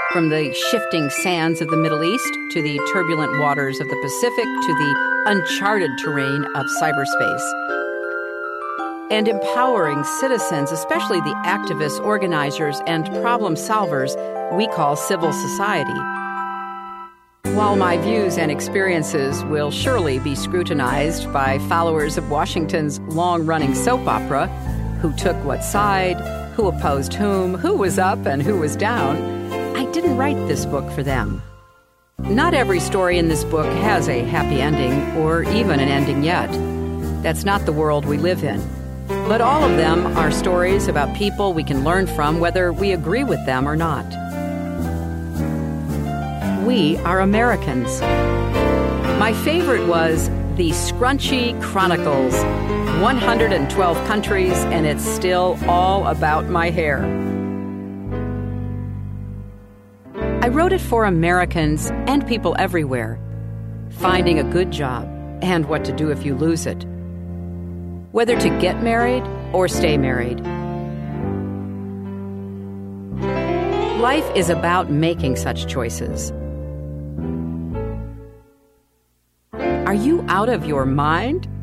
From the shifting sands of the Middle East to the turbulent waters of the Pacific to the uncharted terrain of cyberspace. And empowering citizens, especially the activists, organizers, and problem solvers we call civil society. While my views and experiences will surely be scrutinized by followers of Washington's long-running soap opera, who took what side, who opposed whom, who was up and who was down, I didn't write this book for them. Not every story in this book has a happy ending, or even an ending yet. That's not the world we live in. But all of them are stories about people we can learn from, whether we agree with them or not. We are Americans. My favorite was The Scrunchy Chronicles, 112 countries, and it's still all about my hair. I wrote it for Americans and people everywhere, finding a good job and what to do if you lose it, whether to get married or stay married. Life is about making such choices. Are you out of your mind?